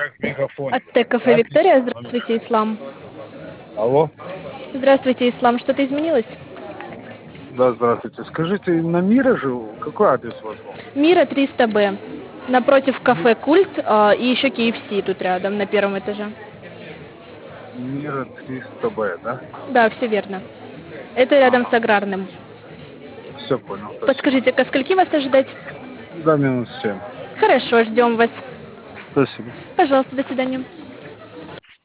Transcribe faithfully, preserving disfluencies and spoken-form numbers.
От Т-кафе Виктория. Здравствуйте, Ислам. Алло. Здравствуйте, Ислам. Что-то изменилось? Да, здравствуйте. Скажите, на Мира живу? Какой адрес у вас был? Мира триста Б. Напротив кафе Культ а, и еще Ки Эф Си тут рядом, на первом этаже. Мира триста Б, да? Да, все верно. Это рядом с Ага. Аграрным. Все понял, спасибо. Подскажите, ко скольки вас ожидать? Да, минус семь. Хорошо, ждем вас. Спасибо. Пожалуйста, до свидания.